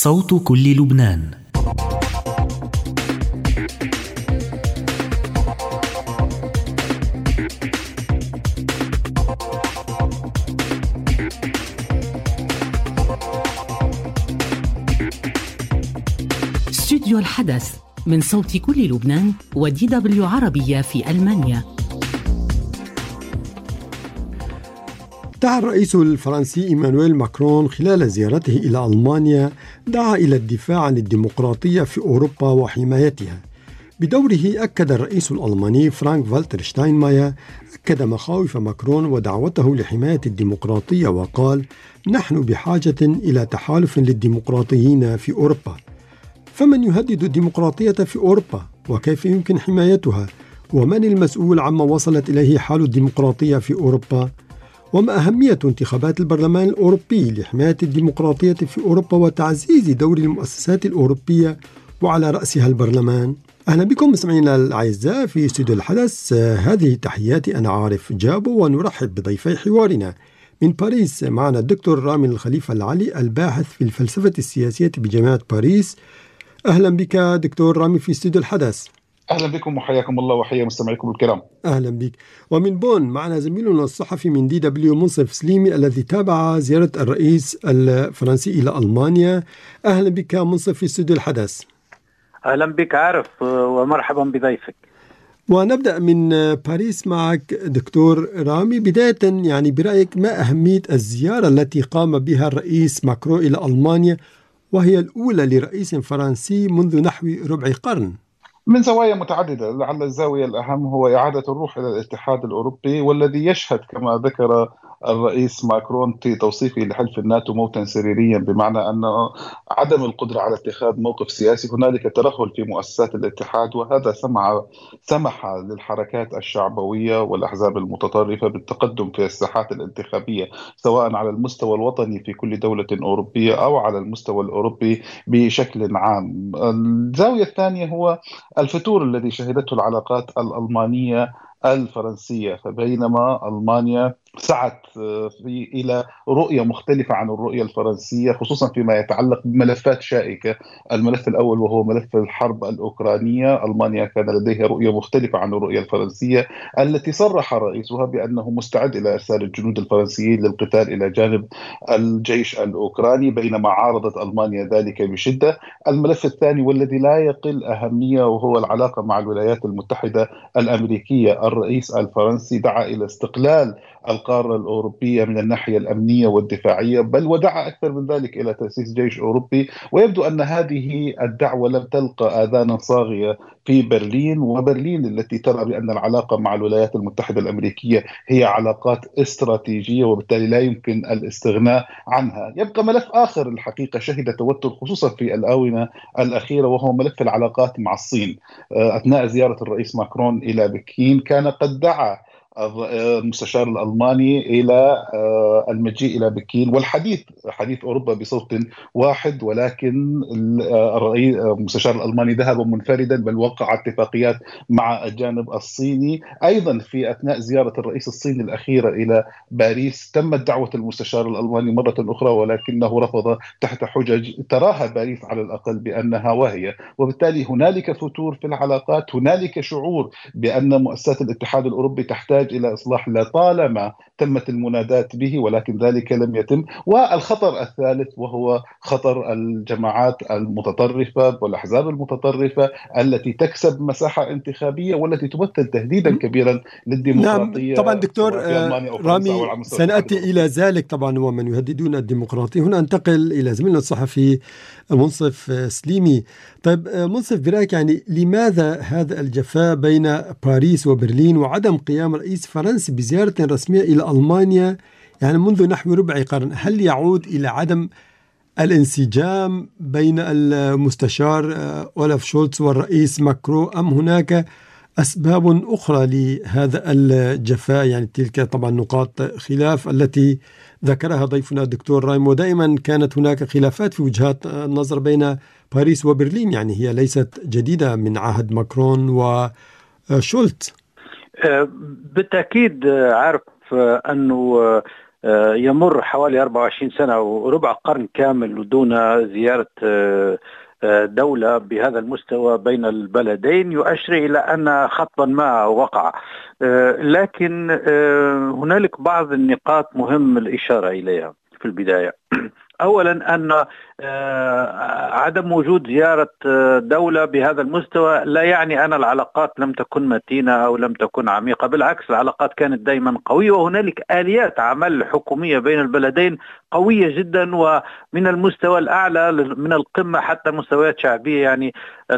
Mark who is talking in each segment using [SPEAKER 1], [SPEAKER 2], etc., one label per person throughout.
[SPEAKER 1] صوت كل لبنان.
[SPEAKER 2] استوديو الحدث من صوت كل لبنان ودي دبليو عربية في ألمانيا.
[SPEAKER 3] دعا الرئيس الفرنسي إيمانويل ماكرون خلال زيارته إلى ألمانيا دعا إلى الدفاع عن الديمقراطية في أوروبا وحمايتها. بدوره أكد الرئيس الألماني فرانك فالتر شتاينماير أكد مخاوف ماكرون ودعوته لحماية الديمقراطية وقال: نحن بحاجة إلى تحالف للديمقراطيين في أوروبا. فمن يهدد الديمقراطية في أوروبا؟ وكيف يمكن حمايتها؟ ومن المسؤول عما وصلت إليه حال الديمقراطية في أوروبا؟ وما أهمية انتخابات البرلمان الأوروبي لحماية الديمقراطية في أوروبا وتعزيز دور المؤسسات الأوروبية وعلى رأسها البرلمان؟ أهلا بكم مستمعينا الأعزاء في استوديو الحدث. هذه تحياتي، أنا عارف جابو، ونرحب بضيفي حوارنا. من باريس معنا الدكتور رامي الخليفة العلي، الباحث في الفلسفة السياسية بجامعة باريس. أهلا بك دكتور رامي في استوديو الحدث.
[SPEAKER 4] أهلا بكم وحياكم الله وحيا مستمعيكم الكرام.
[SPEAKER 3] أهلا بك. ومن بون معنا زميلنا الصحفي من دي دبليو منصف سليمي الذي تابع زيارة الرئيس الفرنسي إلى ألمانيا. أهلا بك منصف في استوديو الحدث.
[SPEAKER 5] أهلا بك عارف ومرحبا بضيفك.
[SPEAKER 3] ونبدأ من باريس معك دكتور رامي. بداية يعني برأيك ما أهمية الزيارة التي قام بها الرئيس ماكرون إلى ألمانيا، وهي الأولى لرئيس فرنسي منذ نحو ربع قرن؟
[SPEAKER 4] من زوايا متعددة، لعل الزاوية الأهم هو إعادة الروح إلى الاتحاد الأوروبي، والذي يشهد كما ذكر الرئيس ماكرون في توصيفه لحلف الناتو موتا سريريا، بمعنى أن عدم القدرة على اتخاذ موقف سياسي. هنالك ترهل في مؤسسات الاتحاد، وهذا سمح للحركات الشعبوية والأحزاب المتطرفة بالتقدم في الساحات الانتخابية، سواء على المستوى الوطني في كل دولة أوروبية أو على المستوى الأوروبي بشكل عام. الزاوية الثانية هو الفتور الذي شهدته العلاقات الألمانية الفرنسية، فبينما ألمانيا سعت إلى رؤية مختلفة عن الرؤية الفرنسية، خصوصا فيما يتعلق بملفات شائكة. الملف الأول وهو ملف الحرب الأوكرانية، ألمانيا كان لديها رؤية مختلفة عن الرؤية الفرنسية، التي صرح رئيسها بأنه مستعد إلى إرسال الجنود الفرنسيين للقتال إلى جانب الجيش الأوكراني، بينما عارضت ألمانيا ذلك بشدة. الملف الثاني والذي لا يقل أهمية وهو العلاقة مع الولايات المتحدة الأمريكية. الرئيس الفرنسي دعا إلى استقلال القارة الأوروبية من الناحية الأمنية والدفاعية، بل ودعا أكثر من ذلك إلى تأسيس جيش أوروبي. ويبدو أن هذه الدعوة لم تلقى آذانا صاغية في برلين، وبرلين التي ترى بأن العلاقة مع الولايات المتحدة الأمريكية هي علاقات استراتيجية وبالتالي لا يمكن الاستغناء عنها. يبقى ملف آخر الحقيقة شهد توتر خصوصا في الآونة الأخيرة، وهو ملف العلاقات مع الصين. أثناء زيارة الرئيس ماكرون إلى بكين كان قد دعا المستشار الألماني إلى المجيء إلى بكين والحديث حديث أوروبا بصوت واحد، ولكن المستشار الألماني ذهب منفردا، بل وقع اتفاقيات مع الجانب الصيني. أيضا في أثناء زيارة الرئيس الصيني الأخيرة إلى باريس تمت دعوة المستشار الألماني مرة أخرى، ولكنه رفض تحت حجج تراها باريس على الأقل بأنها واهية. وبالتالي هنالك فتور في العلاقات، هنالك شعور بأن مؤسسات الاتحاد الأوروبي تحتاج إلى إصلاح لطالما تمت المنادات به، ولكن ذلك لم يتم. والخطر الثالث وهو خطر الجماعات المتطرفة والأحزاب المتطرفة التي تكسب مساحة انتخابية والتي تمثل تهديدا كبيرا للديمقراطية.
[SPEAKER 3] نعم طبعا دكتور رامي سنأتي إلى ذلك طبعا، ومن يهددون الديمقراطية. هنا أنتقل إلى زميلنا الصحفي منصف سليمي. طيب منصف، برأيك يعني لماذا هذا الجفاء بين باريس وبرلين وعدم قيام رئيس فرنسي بزيارة رسمية إلى ألمانيا يعني منذ نحو ربع قرن؟ هل يعود إلى عدم الانسجام بين المستشار أولاف شولتز والرئيس ماكرون، أم هناك أسباب أخرى لهذا الجفاء؟ يعني تلك طبعا نقاط خلاف التي ذكرها ضيفنا الدكتور رايم، ودائما كانت هناك خلافات في وجهات النظر بين باريس وبرلين، يعني هي ليست جديدة من عهد ماكرون وشولتز.
[SPEAKER 5] بالتأكيد عارف أنه يمر حوالي 24 سنة وربع قرن كامل دون زيارة دولة بهذا المستوى بين البلدين، يؤشر إلى أن خطا ما وقع. لكن هنالك بعض النقاط مهم الإشارة إليها في البداية. أولا أن عدم وجود زيارة دولة بهذا المستوى لا يعني أن العلاقات لم تكن متينة أو لم تكن عميقة، بالعكس العلاقات كانت دائما قوية، وهنالك آليات عمل حكومية بين البلدين قوية جدا ومن المستوى الأعلى من القمة حتى مستويات شعبية. يعني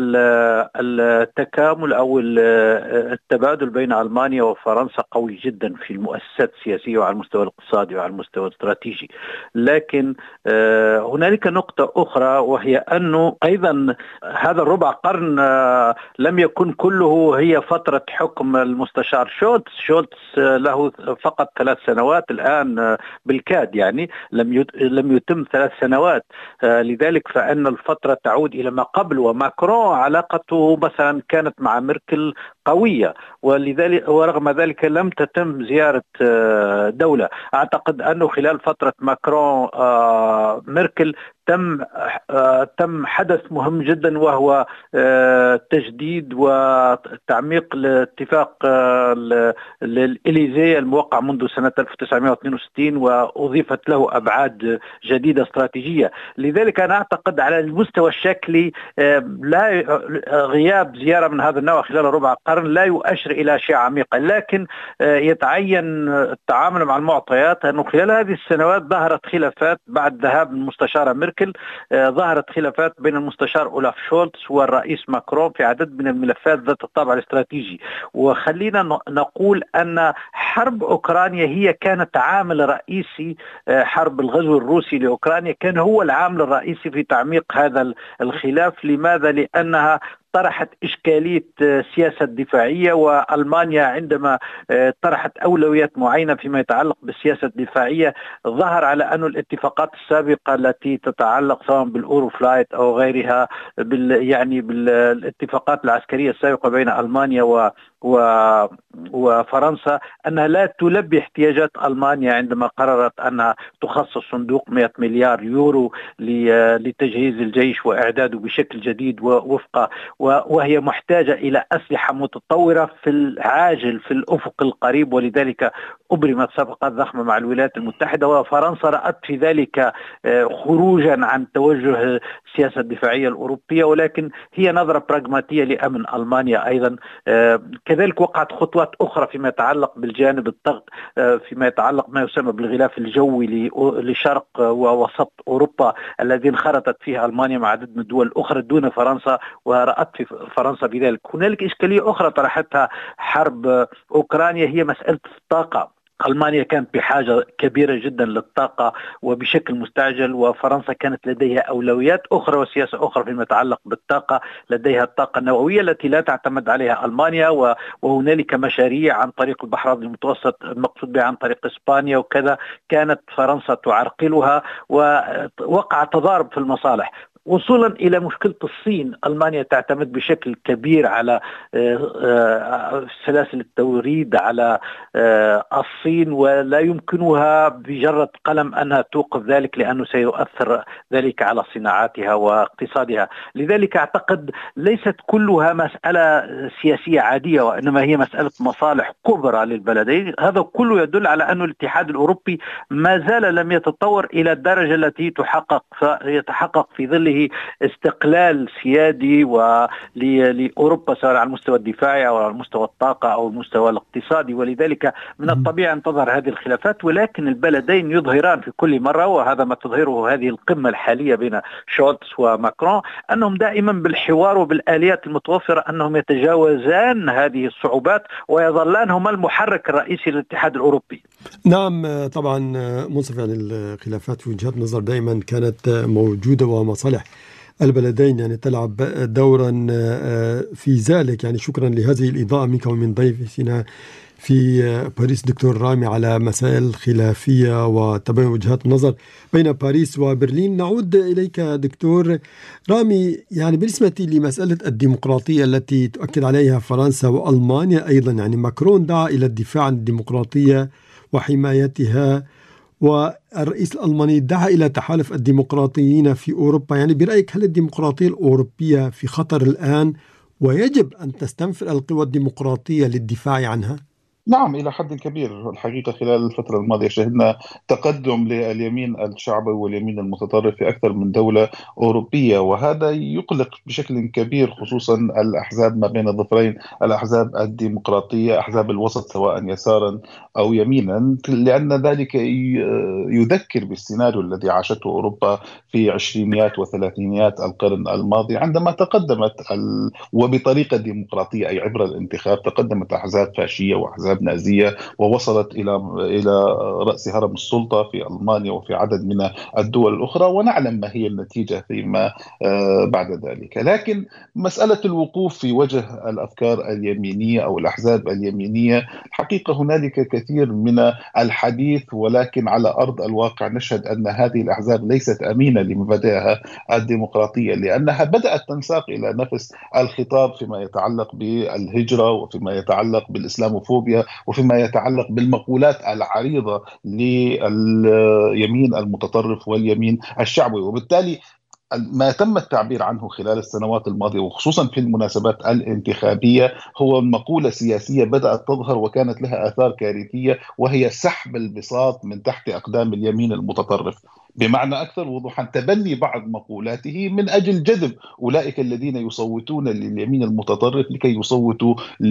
[SPEAKER 5] التكامل أو التبادل بين ألمانيا وفرنسا قوي جدا في المؤسسات السياسية وعلى المستوى الاقتصادي وعلى المستوى الاستراتيجي. لكن هنالك نقطة أخرى، وهي أنه أيضا هذا الربع قرن لم يكن كله هي فترة حكم المستشار شولتز له فقط 3 سنوات الآن بالكاد، يعني لم يتم 3 سنوات. لذلك فإن الفترة تعود إلى ما قبل. وماكرون علاقته مثلا كانت مع ميركل قوية، ولذلك ورغم ذلك لم تتم زيارة دولة. أعتقد أنه خلال فترة ماكرون ميركل تم حدث مهم جدا، وهو تجديد وتعميق الاتفاق الإليزي الموقع منذ سنة 1962، وأضيفت له أبعاد جديدة استراتيجية. لذلك أنا أعتقد على المستوى الشكلي لا غياب زيارة من هذا النوع خلال ربع قرن لا يؤشر إلى أشياء عميقة، لكن يتعين التعامل مع المعطيات أنه خلال هذه السنوات ظهرت خلافات بعد ذهاب المستشارة ميركل. ظهرت خلافات بين المستشار أولاف شولتز والرئيس ماكرون في عدد من الملفات ذات الطابع الاستراتيجي. وخلينا نقول أن حرب أوكرانيا هي كانت عامل رئيسي، حرب الغزو الروسي لأوكرانيا كان هو العامل الرئيسي في تعميق هذا الخلاف. لماذا؟ لأنها طرحت إشكالية سياسة دفاعية، وألمانيا عندما طرحت أولويات معينة فيما يتعلق بالسياسة الدفاعية ظهر على أن الاتفاقات السابقة التي تتعلق سواء بالأورو فلايت أو غيرها يعني بالاتفاقات العسكرية السابقة بين ألمانيا وفرنسا أنها لا تلبي احتياجات ألمانيا عندما قررت أنها تخصص صندوق 100 مليار يورو لتجهيز الجيش وإعداده بشكل جديد وهي محتاجة إلى أسلحة متطورة في العاجل في الأفق القريب. ولذلك أبرمت صفقات ضخمة مع الولايات المتحدة، وفرنسا رأت في ذلك خروجا عن توجه السياسة الدفاعية الأوروبية، ولكن هي نظرة براغماتية لأمن ألمانيا أيضا. كذلك وقعت خطوات أخرى فيما يتعلق بالجانب الضغط، فيما يتعلق ما يسمى بالغلاف الجوي لشرق ووسط أوروبا الذي انخرطت فيه ألمانيا مع عدد من الدول الأخرى دون فرنسا، ورأت في فرنسا بذلك. هنالك إشكالية أخرى طرحتها حرب أوكرانيا هي مسألة الطاقة. ألمانيا كانت بحاجة كبيرة جدا للطاقة وبشكل مستعجل، وفرنسا كانت لديها أولويات أخرى وسياسة أخرى فيما يتعلق بالطاقة. لديها الطاقة النووية التي لا تعتمد عليها ألمانيا، وهنالك مشاريع عن طريق البحر المتوسط المقصود بها عن طريق إسبانيا وكذا كانت فرنسا تعرقلها، ووقع تضارب في المصالح وصولا إلى مشكلة الصين. ألمانيا تعتمد بشكل كبير على سلاسل التوريد على الصين، ولا يمكنها بجرة قلم أنها توقف ذلك لأنه سيؤثر ذلك على صناعاتها واقتصادها. لذلك أعتقد ليست كلها مسألة سياسية عادية، وإنما هي مسألة مصالح كبرى للبلدين. هذا كله يدل على أن الاتحاد الأوروبي ما زال لم يتطور إلى الدرجة التي يتحقق في ظله استقلال سيادي لأوروبا سواء على المستوى الدفاعي أو على مستوى الطاقة أو المستوى الاقتصادي. ولذلك من الطبيعي أن تظهر هذه الخلافات، ولكن البلدين يظهران في كل مرة، وهذا ما تظهره هذه القمة الحالية بين شولتز وماكرون، أنهم دائما بالحوار وبالآليات المتوفرة أنهم يتجاوزان هذه الصعوبات ويظلان هما المحرك الرئيسي للاتحاد الأوروبي.
[SPEAKER 3] نعم طبعا منصف، يعني الخلافات في وجهات نظر دائما كانت موجودة، ومصالح البلدين يعني تلعب دورا في ذلك. يعني شكرا لهذه الإضاءة منك ومن ضيفنا في باريس دكتور رامي على مسائل خلافية وتباين وجهات النظر بين باريس وبرلين. نعود إليك دكتور رامي، يعني بالنسبة لمسألة الديمقراطية التي تؤكد عليها فرنسا وألمانيا أيضا، يعني ماكرون دعا إلى الدفاع عن الديمقراطية وحمايتها، والرئيس الألماني دعا إلى تحالف الديمقراطيين في أوروبا. يعني برأيك هل الديمقراطية الأوروبية في خطر الآن ويجب أن تستنفر القوى الديمقراطية للدفاع عنها؟
[SPEAKER 4] نعم، إلى حد كبير. الحقيقة خلال الفترة الماضية شهدنا تقدم لليمين الشعبي واليمين المتطرف في أكثر من دولة أوروبية، وهذا يقلق بشكل كبير، خصوصا الأحزاب ما بين الظفرين، الأحزاب الديمقراطية، أحزاب الوسط سواء يسارا أو يمينا، لأن ذلك يذكر بالسيناريو الذي عاشته أوروبا في عشرينيات وثلاثينيات القرن الماضي، عندما تقدمت وبطريقة ديمقراطية أي عبر الانتخاب تقدمت أحزاب فاشية وأحزاب نازية ووصلت إلى رأس هرم السلطة في ألمانيا وفي عدد من الدول الأخرى، ونعلم ما هي النتيجة فيما بعد ذلك. لكن مسألة الوقوف في وجه الأفكار اليمينية أو الأحزاب اليمينية، الحقيقة هنالك كثير من الحديث، ولكن على أرض الواقع نشهد أن هذه الأحزاب ليست أمينة لمبادئها الديمقراطية، لأنها بدأت تنساق إلى نفس الخطاب فيما يتعلق بالهجرة وفيما يتعلق بالإسلاموفوبيا وفيما يتعلق بالمقولات العريضة لليمين المتطرف واليمين الشعبي. وبالتالي ما تم التعبير عنه خلال السنوات الماضية وخصوصا في المناسبات الانتخابية هو مقولة سياسية بدأت تظهر وكانت لها آثار كارثية، وهي سحب البساط من تحت أقدام اليمين المتطرف. بمعنى أكثر وضوحا، تبني بعض مقولاته من أجل جذب أولئك الذين يصوتون لليمين المتطرف لكي يصوتوا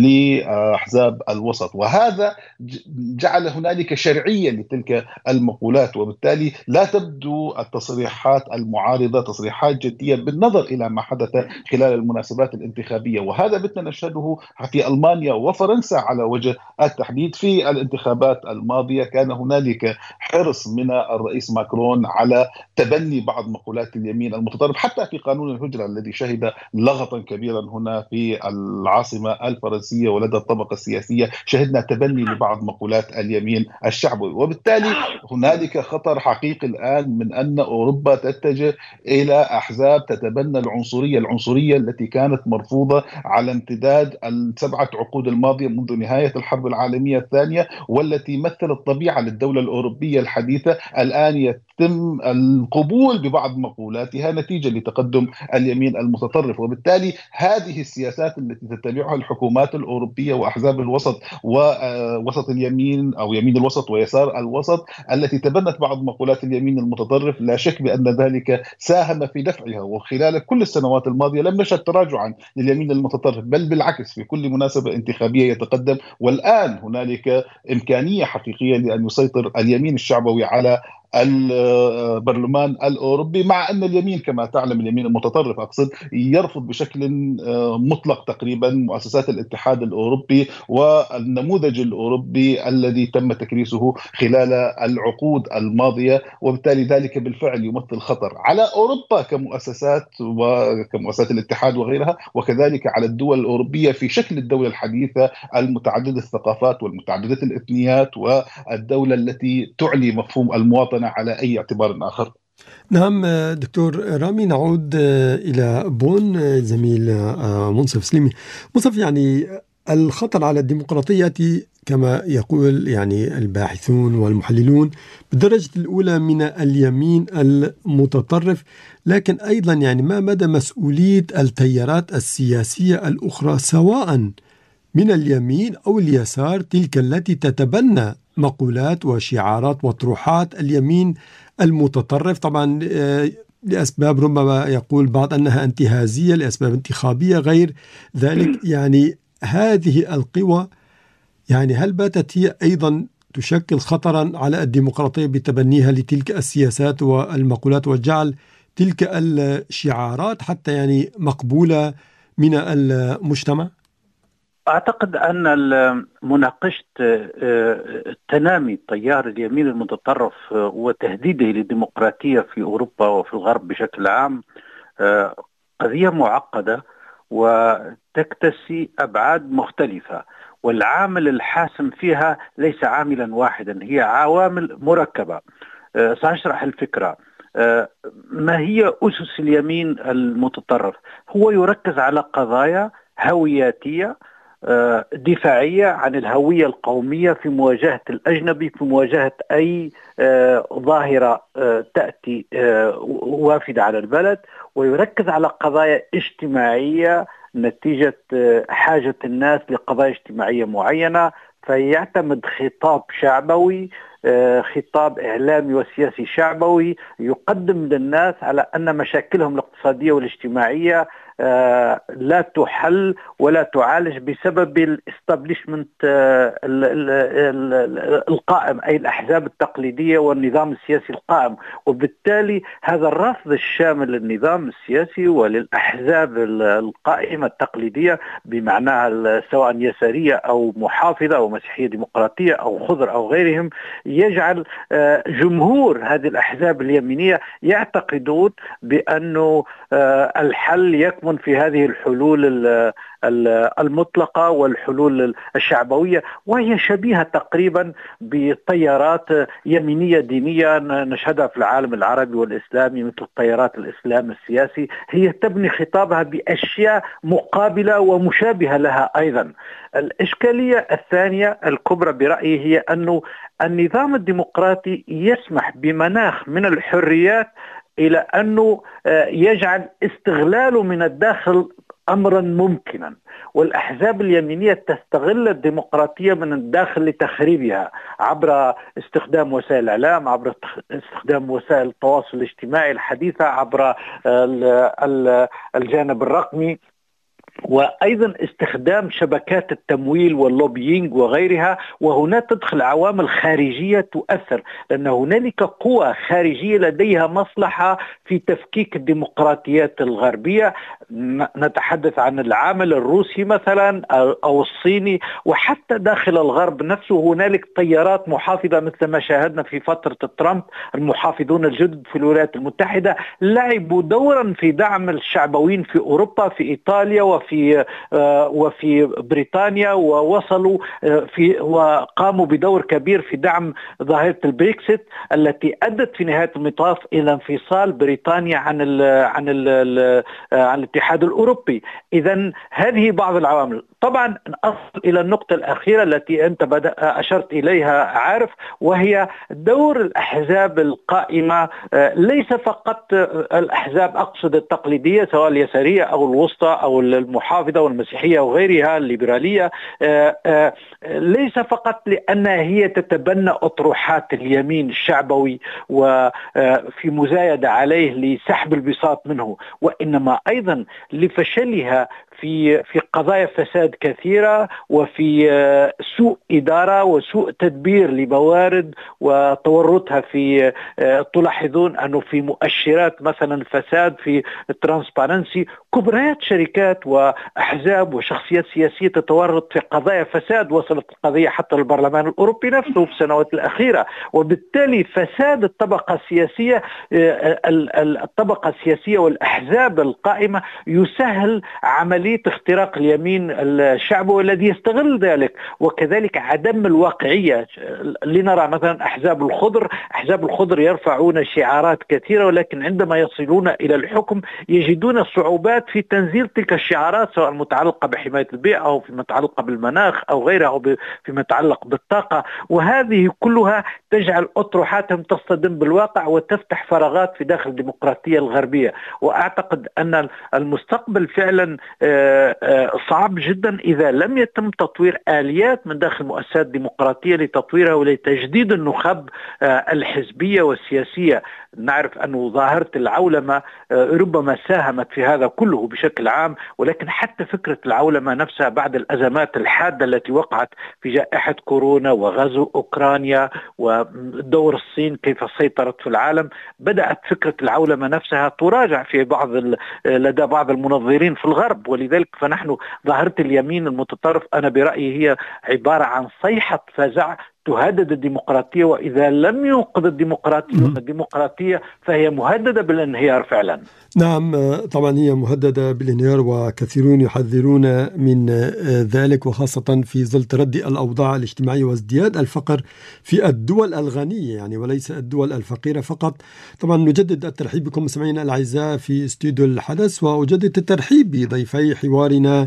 [SPEAKER 4] لأحزاب الوسط، وهذا جعل هنالك شرعية لتلك المقولات، وبالتالي لا تبدو التصريحات المعارضة تصريحات جدية بالنظر إلى ما حدث خلال المناسبات الانتخابية. وهذا بتنا نشهده في ألمانيا وفرنسا على وجه التحديد. في الانتخابات الماضية كان هنالك حرص من الرئيس ماكرون على تبني بعض مقولات اليمين المتطرف، حتى في قانون الهجرة الذي شهد لغطا كبيرا هنا في العاصمة الفرنسية ولدى الطبقة السياسية، شهدنا تبني لبعض مقولات اليمين الشعبي. وبالتالي هنالك خطر حقيقي الآن من أن أوروبا تتجه إلى أحزاب تتبنى العنصرية التي كانت مرفوضة على امتداد السبعة عقود الماضية منذ نهاية الحرب العالمية الثانية، والتي مثلت طبيعة للدولة الأوروبية الحديثة. الآن يتم القبول ببعض مقولاتها نتيجة لتقدم اليمين المتطرف، وبالتالي هذه السياسات التي تتبعها الحكومات الأوروبية وأحزاب الوسط ووسط اليمين أو يمين الوسط ويسار الوسط التي تبنت بعض مقولات اليمين المتطرف، لا شك بأن ذلك ساهم في دفعها. وخلال كل السنوات الماضية لم نشهد تراجعا لليمين المتطرف، بل بالعكس في كل مناسبة انتخابية يتقدم. والآن هنالك إمكانية حقيقية لأن يسيطر اليمين الشعبوي على البرلمان الأوروبي، مع أن اليمين كما تعلم اليمين المتطرف أقصد يرفض بشكل مطلق تقريبا مؤسسات الاتحاد الأوروبي والنموذج الأوروبي الذي تم تكريسه خلال العقود الماضية. وبالتالي ذلك بالفعل يمثل خطر على أوروبا كمؤسسات وكمؤسسات الاتحاد وغيرها، وكذلك على الدول الأوروبية في شكل الدولة الحديثة المتعددة الثقافات والمتعددة الإثنيات، والدولة التي تعلي مفهوم المواطنة على أي اعتبار آخر.
[SPEAKER 3] نعم دكتور رامي، نعود إلى بون زميل منصف سليمي. منصف، يعني الخطر على الديمقراطية يأتي كما يقول يعني الباحثون والمحللون بالدرجة الأولى من اليمين المتطرف، لكن أيضا يعني ما مدى مسؤولية التيارات السياسية الأخرى سواء من اليمين أو اليسار، تلك التي تتبنى مقولات وشعارات وطروحات اليمين المتطرف، طبعا لأسباب ربما يقول بعض أنها انتهازية، لأسباب انتخابية غير ذلك. يعني هذه القوى يعني هل باتت هي أيضا تشكل خطرا على الديمقراطية بتبنيها لتلك السياسات والمقولات وجعل تلك الشعارات حتى يعني مقبولة من المجتمع؟
[SPEAKER 5] أعتقد أن مناقشة تنامي تيار اليمين المتطرف وتهديده للديمقراطية في أوروبا وفي الغرب بشكل عام قضية معقدة وتكتسي أبعاد مختلفة، والعامل الحاسم فيها ليس عاملا واحدا، هي عوامل مركبة. سأشرح الفكرة. ما هي أسس اليمين المتطرف؟ هو يركز على قضايا هوياتية دفاعية عن الهوية القومية في مواجهة الأجنبي، في مواجهة أي ظاهرة تأتي وافدة على البلد، ويركز على قضايا اجتماعية نتيجة حاجة الناس لقضايا اجتماعية معينة، فيعتمد خطاب شعبوي، خطاب إعلامي وسياسي شعبوي يقدم للناس على أن مشاكلهم الاقتصادية والاجتماعية لا تحل ولا تعالج بسبب الاستابليشمنت القائم، أي الأحزاب التقليدية والنظام السياسي القائم. وبالتالي هذا الرفض الشامل للنظام السياسي وللأحزاب القائمة التقليدية بمعناها سواء يسارية أو محافظة أو مسيحية ديمقراطية أو خضر أو غيرهم، يجعل جمهور هذه الأحزاب اليمينية يعتقدون بأنه الحل يكمن في هذه الحلول المطلقة والحلول الشعبوية، وهي شبيهة تقريبا بتيارات يمينية دينية نشهدها في العالم العربي والإسلامي، مثل التيارات الإسلام السياسي، هي تبني خطابها بأشياء مقابلة ومشابهة لها أيضا. الإشكالية الثانية الكبرى برأيي هي أنه النظام الديمقراطي يسمح بمناخ من الحريات إلى أنه يجعل استغلاله من الداخل أمرا ممكنا، والأحزاب اليمينية تستغل الديمقراطية من الداخل لتخريبها عبر استخدام وسائل الإعلام، عبر استخدام وسائل التواصل الاجتماعي الحديثة، عبر الجانب الرقمي، وأيضا استخدام شبكات التمويل واللوبيينج وغيرها. وهنا تدخل عوامل خارجية تؤثر، لأن هنالك قوى خارجية لديها مصلحة في تفكيك الديمقراطيات الغربية. نتحدث عن العامل الروسي مثلا أو الصيني، وحتى داخل الغرب نفسه هنالك تيارات محافظة مثل ما شاهدنا في فترة ترامب. المحافظون الجدد في الولايات المتحدة لعبوا دورا في دعم الشعبويين في أوروبا، في إيطاليا وفي بريطانيا، ووصلوا وقاموا بدور كبير في دعم ظاهرة البريكسيت التي أدت في نهاية المطاف إلى انفصال بريطانيا عن الاتحاد الأوروبي. إذن هذه بعض العوامل. طبعا أصل إلى النقطة الأخيرة التي أنت أشرت إليها عارف، وهي دور الأحزاب القائمة، ليس فقط الأحزاب أقصد التقليدية سواء اليسارية أو الوسطى أو المحافظة والمسيحية وغيرها الليبرالية، ليس فقط لأنها هي تتبنى أطروحات اليمين الشعبوي وفي مزايدة عليه لسحب البساط منه، وإنما أيضا لفشلها في قضايا فساد كثيرة، وفي سوء إدارة وسوء تدبير لموارد وتورطها في تلاحظون أنه في مؤشرات مثلا فساد في الترانسبارنسي، كبريات شركات وأحزاب وشخصيات سياسية تتورط في قضايا فساد، وصلت القضية حتى البرلمان الأوروبي نفسه في السنوات الأخيرة. وبالتالي فساد الطبقة السياسية والأحزاب القائمة يسهل عملية اختراق اليمين الشعبي الذي يستغل ذلك، وكذلك عدم الواقعية. لنرى مثلا أحزاب الخضر يرفعون شعارات كثيرة، ولكن عندما يصلون إلى الحكم يجدون صعوبات في تنزيل تلك الشعارات، سواء متعلقة بحماية البيئة أو في متعلقة بالمناخ أو غيرها أو في متعلق بالطاقة، وهذه كلها تجعل أطروحاتهم تصطدم بالواقع وتفتح فراغات في داخل الديمقراطية الغربية. وأعتقد أن المستقبل فعلا صعب جدا إذا لم يتم تطوير آليات من داخل المؤسسات الديمقراطية لتطويرها ولتجديد النخب الحزبية والسياسية. نعرف أن ظاهرة العولمة ربما ساهمت في هذا كله بشكل عام، ولكن حتى فكرة العولمة نفسها بعد الأزمات الحادة التي وقعت في جائحة كورونا وغزو أوكرانيا ودور الصين كيف سيطرت في العالم، بدأت فكرة العولمة نفسها تراجع في لدى بعض المنظرين في الغرب. ولذلك فنحن ظاهرة اليمين المتطرف أنا برأيي هي عبارة عن صيحة فزع تهدد الديمقراطية، وإذا لم ينقذ الديمقراطية فهي مهددة بالانهيار فعلا.
[SPEAKER 3] نعم طبعا هي مهددة بالانهيار، وكثيرون يحذرون من ذلك، وخاصة في ظل تردي الأوضاع الاجتماعية وازدياد الفقر في الدول الغنية يعني وليس الدول الفقيرة فقط. طبعا نجدد الترحيب بكم مستمعينا الأعزاء في استوديو الحدث، وأجدد الترحيب بضيفي حوارنا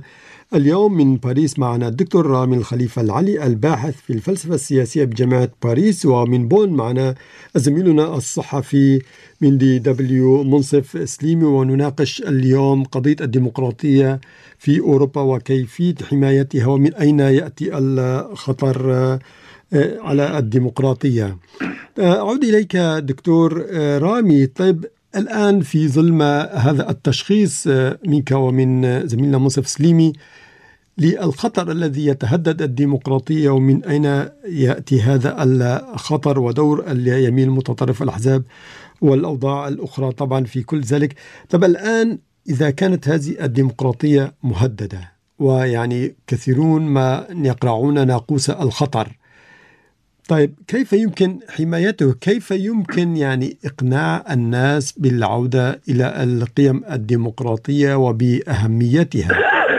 [SPEAKER 3] اليوم من باريس معنا الدكتور رامي الخليفة العلي الباحث في الفلسفة السياسية بجامعة باريس، ومن بون معنا زميلنا الصحفي من DW منصف سليمي، ونناقش اليوم قضية الديمقراطية في أوروبا وكيفية حمايتها ومن أين يأتي الخطر على الديمقراطية. أعود إليك دكتور رامي. طيب، الآن في ظل هذا التشخيص منك ومن زميلنا منصف سليمي للخطر الذي يتهدد الديمقراطية، ومن أين يأتي هذا الخطر ودور اليمين المتطرف والأحزاب والأوضاع الأخرى طبعا في كل ذلك. طب الآن إذا كانت هذه الديمقراطية مهددة، ويعني كثيرون ما يقرعون ناقوس الخطر، طيب كيف يمكن حمايته؟ كيف يمكن يعني إقناع الناس بالعودة إلى القيم الديمقراطية وبأهميتها؟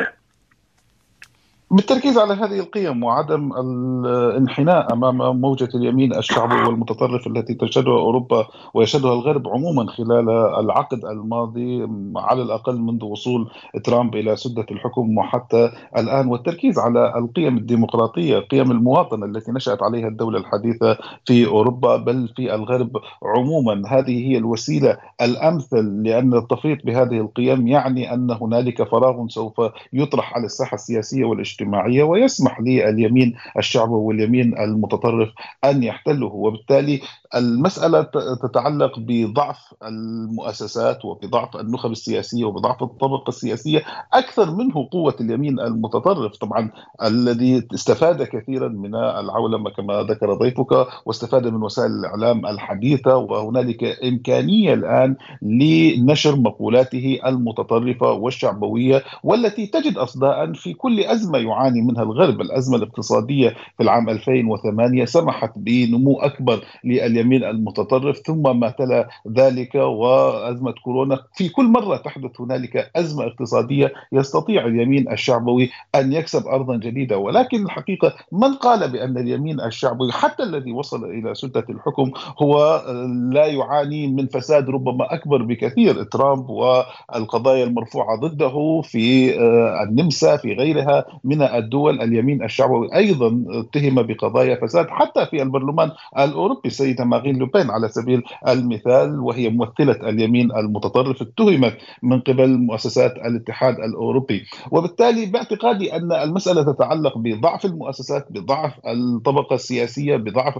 [SPEAKER 4] بالتركيز على هذه القيم وعدم الانحناء أمام موجة اليمين الشعبي والمتطرف التي تشهدها أوروبا ويشهدها الغرب عموما خلال العقد الماضي، على الأقل منذ وصول ترامب إلى سدة الحكم وحتى الآن، والتركيز على القيم الديمقراطية، قيم المواطنة التي نشأت عليها الدولة الحديثة في أوروبا بل في الغرب عموما. هذه هي الوسيلة الأمثل، لأن التفريط بهذه القيم يعني أن هنالك فراغ سوف يطرح على الساحة السياسية والاجتماعية ويسمح لليمين الشعبي واليمين المتطرف أن يحتله. وبالتالي المسألة تتعلق بضعف المؤسسات وبضعف النخب السياسية وبضعف الطبقة السياسية أكثر منه قوة اليمين المتطرف، طبعا الذي استفاد كثيرا من العولمة كما ذكر ضيفك، واستفاد من وسائل الإعلام الحديثة، وهنالك إمكانية الآن لنشر مقولاته المتطرفة والشعبوية والتي تجد أصداء في كل أزمة يعاني منها الغرب. الأزمة الاقتصادية في العام 2008 سمحت بنمو أكبر لليمين المتطرف، ثم ما تلا ذلك وأزمة كورونا. في كل مرة تحدث هنالك أزمة اقتصادية يستطيع اليمين الشعبوي أن يكسب أرضا جديدة. ولكن الحقيقة من قال بأن اليمين الشعبوي حتى الذي وصل إلى سدة الحكم هو لا يعاني من فساد ربما أكبر بكثير؟ ترامب والقضايا المرفوعة ضده في النمسا في غيرها من الدول، اليمين الشعبوي أيضا اتهم بقضايا فساد. حتى في البرلمان الأوروبي السيدة مارين لوبين على سبيل المثال، وهي ممثلة اليمين المتطرف، اتهمت من قبل مؤسسات الاتحاد الأوروبي. وبالتالي باعتقادي أن المسألة تتعلق بضعف المؤسسات، بضعف الطبقة السياسية، بضعف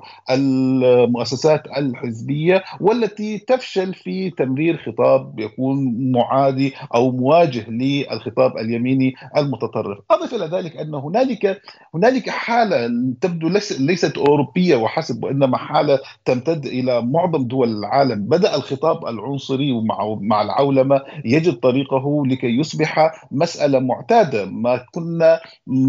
[SPEAKER 4] المؤسسات الحزبية، والتي تفشل في تمرير خطاب يكون معادي أو مواجه للخطاب اليميني المتطرف. أضف إلى ذلك أن هنالك حالة تبدو ليست أوروبية وحسب، وإنما حالة تمتد إلى معظم دول العالم. بدأ الخطاب العنصري مع العولمة يجد طريقه لكي يصبح مسألة معتادة. ما كنا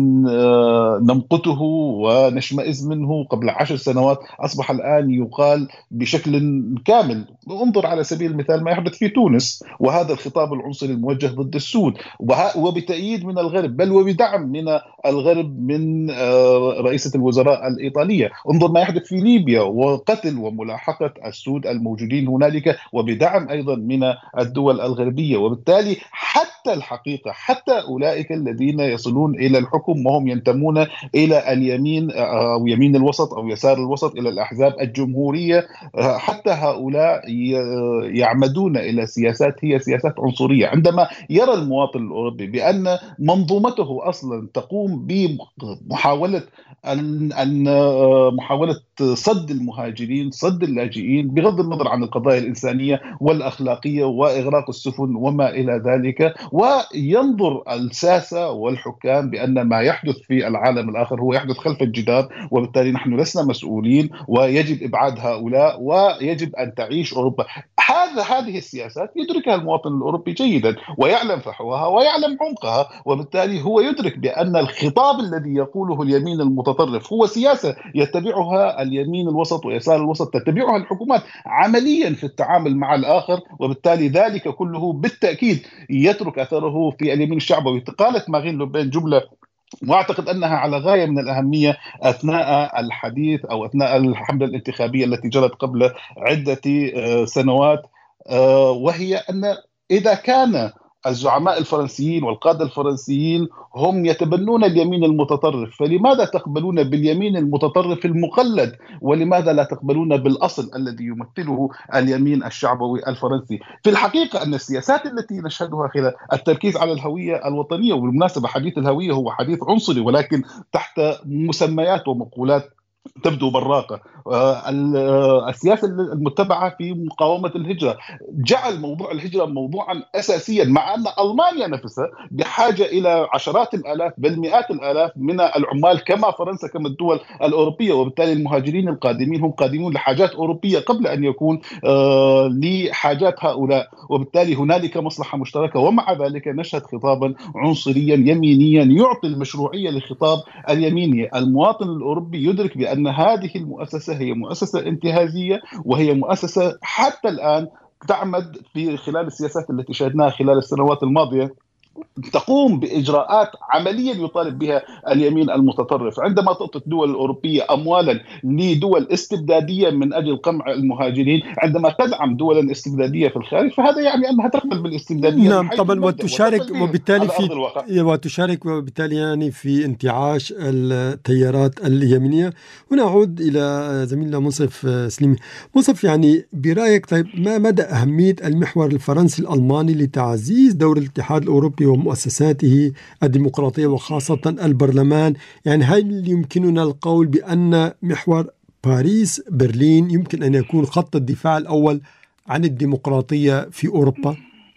[SPEAKER 4] نمقته ونشمئز منه قبل 10 سنوات أصبح الآن يقال بشكل كامل. انظر على سبيل المثال ما يحدث في تونس، وهذا الخطاب العنصري الموجه ضد السود وبتأييد من الغرب، بل وبدعم من الغرب من رئيسة الوزراء الإيطالية. انظر ما يحدث في ليبيا وقتل وملاحقة السود الموجودين هنالك وبدعم أيضا من الدول الغربية. وبالتالي حتى الحقيقة حتى أولئك الذين يصلون إلى الحكم وهم ينتمون إلى اليمين أو يمين الوسط أو يسار الوسط، إلى الأحزاب الجمهورية، حتى هؤلاء يعمدون إلى سياسات هي سياسات عنصرية. عندما يرى المواطن الأوروبي بأن منظومته أصلا تقوم بمحاولة محاولة صد المهاجرين، صد اللاجئين، بغض النظر عن القضايا الإنسانية والأخلاقية وإغراق السفن وما إلى ذلك، وينظر الساسة والحكام بأن ما يحدث في العالم الآخر هو يحدث خلف الجدار، وبالتالي نحن لسنا مسؤولين ويجب إبعاد هؤلاء ويجب أن تعيش أوروبا. هذه السياسات يدركها المواطن الأوروبي جيدا ويعلم فحوها ويعلم عمقها، وبالتالي هو يدرك بأن الخطاب الذي يقوله اليمين المتطرف هو سياسة يتبعها اليمين الوسط ويسار الوسط، تتبعها الحكومات عمليا في التعامل مع الآخر، وبالتالي ذلك كله بالتأكيد يترك أثره في اليمين الشعبوي. قالت مارين لوبين جملة واعتقد انها على غايه من الاهميه اثناء الحديث او اثناء الحمله الانتخابيه التي جرت قبل عده سنوات، وهي ان اذا كان الزعماء الفرنسيين والقادة الفرنسيين هم يتبنون اليمين المتطرف، فلماذا تقبلون باليمين المتطرف المقلد ولماذا لا تقبلون بالأصل الذي يمثله اليمين الشعبوي الفرنسي؟ في الحقيقة أن السياسات التي نشهدها خلال التركيز على الهوية الوطنية، وبالمناسبة حديث الهوية هو حديث عنصري ولكن تحت مسميات ومقولات تبدو براقة. السياسة المتبعة في مقاومة الهجرة جعل موضوع الهجرة موضوعا أساسيا، مع أن ألمانيا نفسها بحاجة إلى عشرات الآلاف بل مئات الآلاف من العمال كما فرنسا كما الدول الأوروبية، وبالتالي المهاجرين القادمين هم قادمون لحاجات أوروبية قبل أن يكون لحاجات هؤلاء، وبالتالي هنالك مصلحة مشتركة. ومع ذلك نشهد خطابا عنصريا يمينيا يعطي المشروعية لخطاب اليميني. المواطن الأوروبي يدرك بأن هذه المؤسسة هي مؤسسة انتهازية، وهي مؤسسة حتى الآن تعمد في خلال السياسات التي شاهدناها خلال السنوات الماضية تقوم بإجراءات عمليا يطالب بها اليمين المتطرف. عندما تعطي الدول الأوروبية أموالا لدول استبدادية من أجل قمع المهاجرين، عندما تدعم دولا استبدادية في الخارج، فهذا يعني أنها تقبل بالاستبدادية.
[SPEAKER 3] نعم طبعا، وتشارك وبالتالي يعني في انتعاش التيارات اليمينية. هنا أعود إلى زميلنا منصف سليمي. منصف، يعني برأيك طيب ما مدى أهمية المحور الفرنسي الألماني لتعزيز دور الاتحاد الأوروبي ومؤسساته الديمقراطية وخاصة البرلمان؟ يعني هل يمكننا القول بأن محور باريس برلين يمكن أن يكون خط الدفاع الأول عن الديمقراطية في أوروبا؟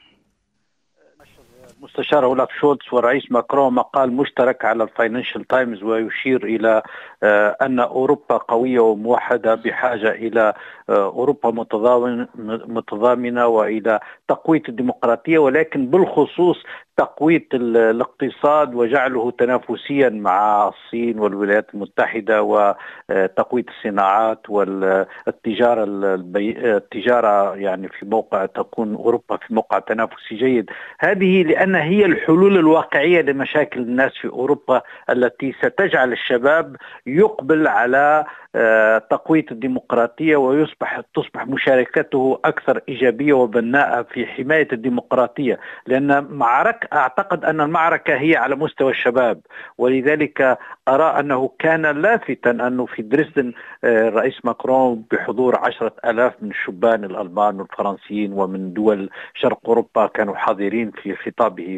[SPEAKER 5] المستشار أولاف شولتز والرئيس ماكرون مقال مشترك على الفاينانشال تايمز، ويشير إلى أن أوروبا قوية وموحدة بحاجة إلى أوروبا متضامنة وإلى تقوية الديمقراطية، ولكن بالخصوص تقوية الاقتصاد وجعله تنافسيا مع الصين والولايات المتحدة، وتقوية الصناعات والتجارة التجارة يعني في موقع تكون أوروبا في موقع تنافسي جيد. هذه لأن هي الحلول الواقعية لمشاكل الناس في أوروبا التي ستجعل الشباب يقبل على تقوية الديمقراطية تصبح مشاركته أكثر إيجابية وبناءة في حماية الديمقراطية، لأن أعتقد أن المعركة هي على مستوى الشباب. ولذلك أرى أنه كان لافتا أنه في دريسدن الرئيس ماكرون بحضور 10,000 من الشبان الألمان والفرنسيين ومن دول شرق أوروبا كانوا حاضرين في خطابه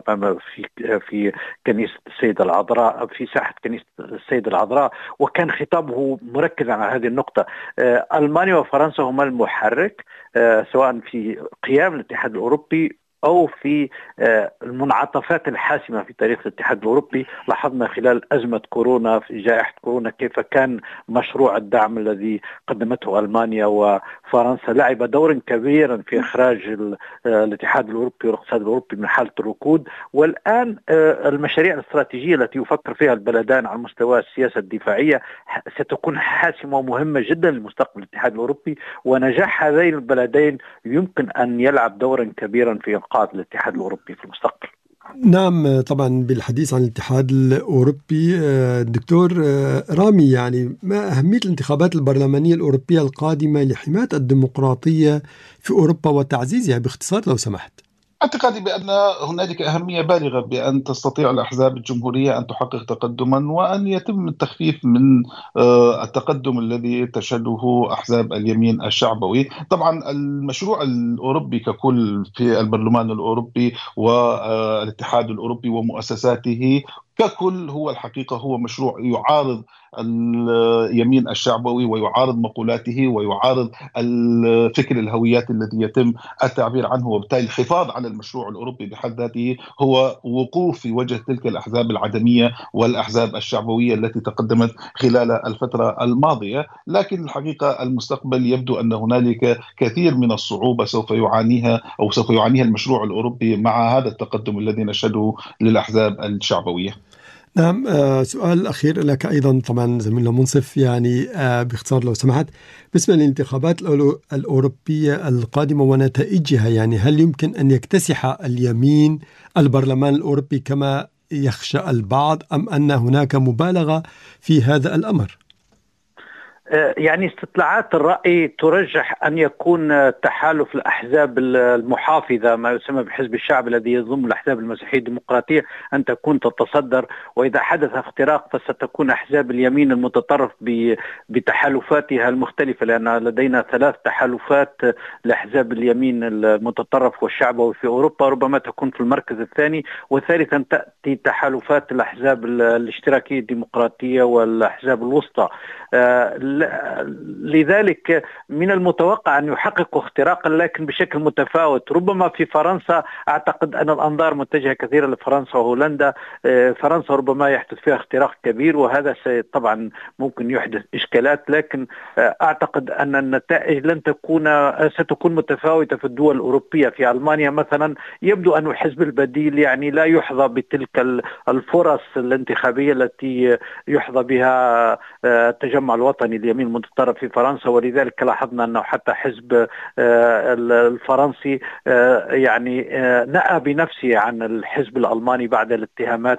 [SPEAKER 5] في كنيسة السيدة العذراء، في ساحة كنيسة السيدة العذراء، وكان خطابه مركز على هذه النقطة. ألمانيا وفرنسا هما المحرك سواء في قيام الاتحاد الأوروبي أو في المنعطفات الحاسمة في تاريخ الاتحاد الأوروبي. لاحظنا خلال أزمة كورونا في جائحة كورونا كيف كان مشروع الدعم الذي قدمته ألمانيا وفرنسا لعب دورا كبيرا في إخراج الاتحاد الأوروبي والاقتصاد الأوروبي من حالة الركود. والآن المشاريع الاستراتيجية التي يفكر فيها البلدان على مستوى السياسة الدفاعية ستكون حاسمة ومهمة جدا لمستقبل الاتحاد الأوروبي، ونجاح هذين البلدين يمكن أن يلعب دورا كبيرا في الاتحاد الأوروبي في المستقبل.
[SPEAKER 3] نعم طبعا. بالحديث عن الاتحاد الأوروبي دكتور رامي، يعني ما أهمية الانتخابات البرلمانية الأوروبية القادمة لحماية الديمقراطية في أوروبا وتعزيزها باختصار لو سمحت؟
[SPEAKER 4] اعتقادي بأن هنالك أهمية بالغة بأن تستطيع الأحزاب الجمهورية أن تحقق تقدما وأن يتم التخفيف من التقدم الذي تشهده أحزاب اليمين الشعبوي. طبعا المشروع الأوروبي ككل في البرلمان الأوروبي والاتحاد الأوروبي ومؤسساته ككل هو الحقيقة هو مشروع يعارض اليمين الشعبوي ويعارض مقولاته ويعارض الفكر الهويات الذي يتم التعبير عنه، وبالتالي الحفاظ على المشروع الأوروبي بحد ذاته هو وقوف في وجه تلك الأحزاب العدمية والأحزاب الشعبوية التي تقدمت خلال الفترة الماضية. لكن الحقيقة المستقبل يبدو أن هنالك كثير من الصعوبة سوف يعانيها المشروع الأوروبي مع هذا التقدم الذي نشهده للأحزاب الشعبوية.
[SPEAKER 3] نعم. سؤال أخير لك أيضا طبعا زميلنا منصف، يعني باختصار لو سمحت، بالنسبة للانتخابات الأوروبية القادمة ونتائجها، يعني هل يمكن أن يكتسح اليمين البرلمان الأوروبي كما يخشى البعض أم أن هناك مبالغة في هذا الأمر؟
[SPEAKER 5] يعني استطلاعات الرأي ترجح أن يكون تحالف الأحزاب المحافظة ما يسمى بحزب الشعب الذي يضم الأحزاب المسيحية الديمقراطية أن تكون تتصدر، وإذا حدث اختراق فستكون أحزاب اليمين المتطرف بتحالفاتها المختلفة، لأن لدينا 3 تحالفات لأحزاب اليمين المتطرف والشعبوي في أوروبا، ربما تكون في المركز الثاني، وثالثا تأتي تحالفات الأحزاب الاشتراكية الديمقراطية والأحزاب الوسطى. لذلك من المتوقع أن يحققوا اختراقا لكن بشكل متفاوت. ربما في فرنسا أعتقد أن الأنظار متجهة كثيرا لفرنسا وهولندا. فرنسا ربما يحدث فيها اختراق كبير، وهذا طبعا ممكن يحدث إشكالات، لكن أعتقد أن النتائج ستكون متفاوتة في الدول الأوروبية. في ألمانيا مثلا يبدو أن الحزب البديل يعني لا يحظى بتلك الفرص الانتخابية التي يحظى بها التجمع الوطني اليمين المتطرف في فرنسا، ولذلك لاحظنا أنه حتى حزب الفرنسي يعني نأى بنفسه عن الحزب الألماني بعد الاتهامات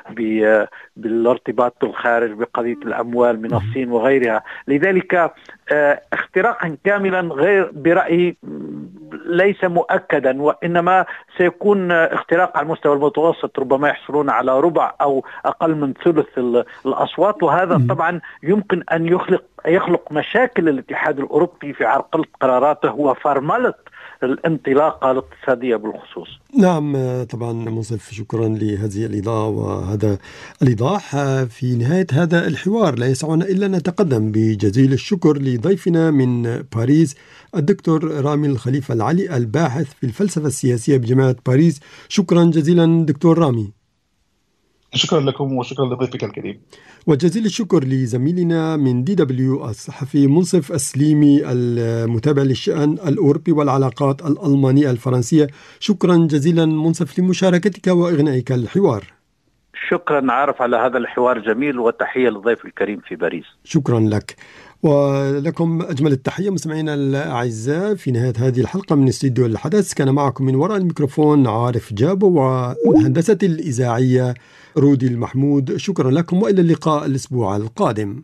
[SPEAKER 5] بالارتباط بالخارج بقضية الأموال من الصين وغيرها. لذلك اختراقا كاملا غير برأيي ليس مؤكدا، وإنما سيكون اختراق على المستوى المتوسط، ربما يحصلون على ربع أو أقل من ثلث الأصوات، وهذا طبعا يمكن أن يخلق مشاكل الاتحاد الأوروبي في عرقلة قراراته وفرملة الانطلاقة الاقتصادية بالخصوص.
[SPEAKER 3] نعم طبعا منصف، شكرا لهذه الإضاءة وهذا الإيضاح. في نهاية هذا الحوار لا يسعنا إلا أن نتقدم بجزيل الشكر لضيفنا من باريس الدكتور رامي الخليفة العلي الباحث في الفلسفة السياسية بجامعة باريس. شكرا جزيلا دكتور رامي.
[SPEAKER 4] شكرا لكم وشكرا لضيفك الكريم.
[SPEAKER 3] وجزيل الشكر لزميلنا من DW الصحفي منصف السليمي المتابع للشأن الأوروبي والعلاقات الألمانية الفرنسية. شكرا جزيلا منصف لمشاركتك وإغنائك الحوار.
[SPEAKER 5] شكرا عارف على هذا الحوار جميل، وتحية للضيف الكريم في باريس.
[SPEAKER 3] شكرا لك ولكم أجمل التحية مستمعينا الأعزاء. في نهاية هذه الحلقة من استديو الحدث كان معكم من وراء الميكروفون عارف جابو، والهندسة الإذاعية رودي المحمود. شكرا لكم وإلى اللقاء الأسبوع القادم.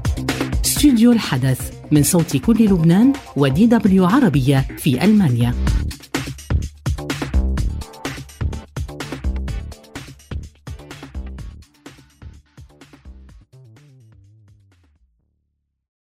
[SPEAKER 2] استديو الحدث من صوت كل لبنان و DW عربية في ألمانيا.